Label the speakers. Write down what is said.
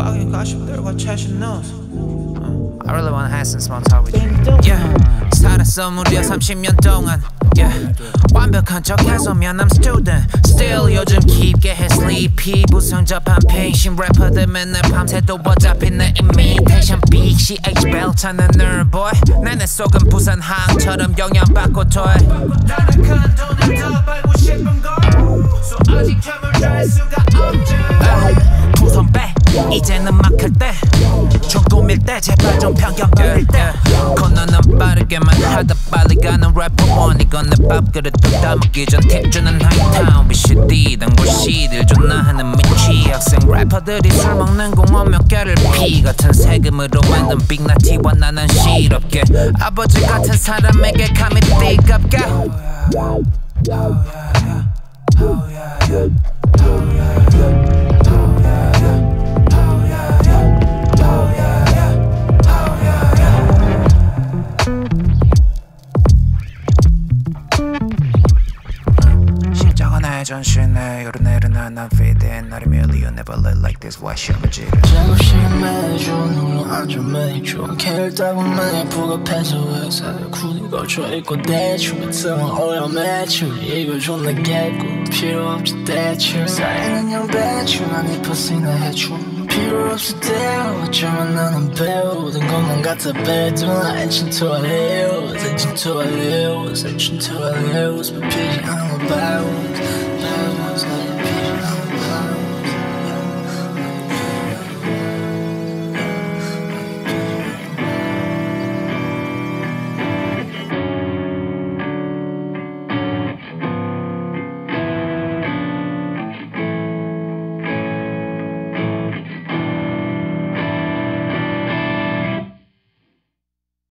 Speaker 1: 하기가 싶더라고 채신 nose.
Speaker 2: I really wanna have some small talk with you. Yeah, 살았어 무려 30년 동안. Yeah, 완벽한 척해서면 I'm student. Still 요즘 깊게 해 sleepy. 부성접한 펜신 래퍼들 맨날 밤새도 어차피 내 imitation big CH bell 찾는 nerd boy. 내 속은 부산 항처럼 영향받고 toy. 나는 큰 돈을 더 벌고 싶은 걸. So 아직 잠을 잘 수가 없지. 풍선 빼 이제는 막힐 때 조금일 때 제발 좀 편견 버릴 때 건너는 빠르게만 하다 빨리 가는 래퍼원 이건 내 밥그릇 뚝 따먹기 전 팁 주는 하이타운 빛이 뛰던 곳이들 존나 하는 미치 학생 래퍼들이 술 먹는 공원 몇 개를 피 같은 세금으로 만든 빅나티와 나는 시럽게 아버지 같은 사람에게 감히 띠갑게 전신에 오르내리는 난 fit in Not a million never live like this Why should I 지를
Speaker 3: 작업시간 매주 눈이 앉아 매주 걔를 따고만 부겁해서 회사에 굳이 걸쳐있고 대충 같은 오염 매출 이걸 존나 겠고 필요 없지 대출 쌓이는 양배추 난 이 퍼스나 해충 필요 없을 때요 어쩌면 나는 배우던 것만 같아 배도나 Attention to our heels Attention to our heels Attention to our heels 밟히지 않아 바로